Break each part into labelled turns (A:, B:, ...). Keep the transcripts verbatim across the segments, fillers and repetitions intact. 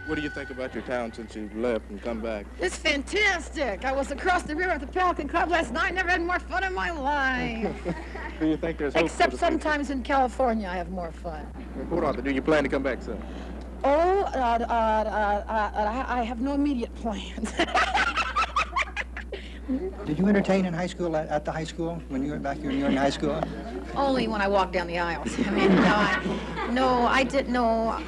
A: What do you think about your town since you left and come back?
B: It's fantastic. I was across the river at the Pelican Club last night. Never had more fun in my life.
A: Do you think there's hope
B: Except
A: for the future?
B: sometimes in California, I have more fun.
A: Hold on. Do you plan to come back soon?
B: Oh, uh, uh, uh, uh, uh, I have no immediate plans.
C: Did you entertain in high school, at, at the high school, when you were back here when you were in high school?
B: Only when I walked down the aisles. I mean, no, I, no, I didn't know.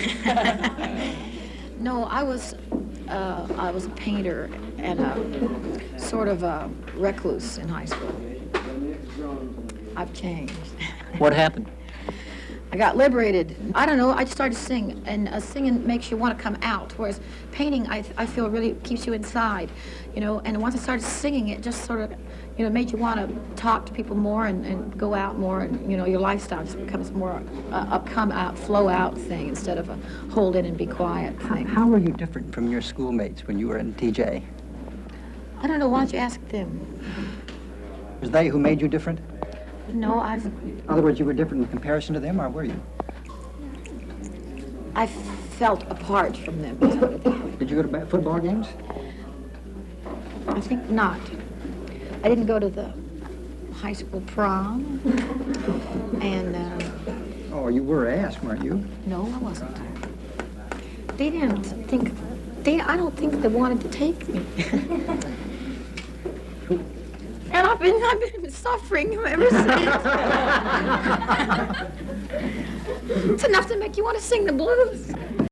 B: No, I was, uh, I was a painter and a sort of a recluse in high school. I've changed.
C: What happened?
B: I got liberated. I don't know, I just started to sing, and uh, singing makes you want to come out, whereas painting, I, I feel, really keeps you inside, you know, and once I started singing, it just sort of, you know, made you want to talk to people more and, and go out more, and, you know, your lifestyle just becomes more uh, a come out, flow out thing instead of a hold in and be quiet thing.
C: How, how were you different from your schoolmates when you were in T J?
B: I don't know, why don't you ask them?
C: Was they who made you different?
B: No, I've,
C: In other words, you were different in comparison to them, or were you?
B: I felt apart from them. Let's put it that way.
C: Did you go to ba- football games?
B: I think not. I didn't go to the high school prom, and uh,
C: Oh, you were asked, weren't you?
B: no, I wasn't. They didn't think, they, I don't think they wanted to take me. And I've been, I've been suffering ever since. It's enough to make you want to sing the blues.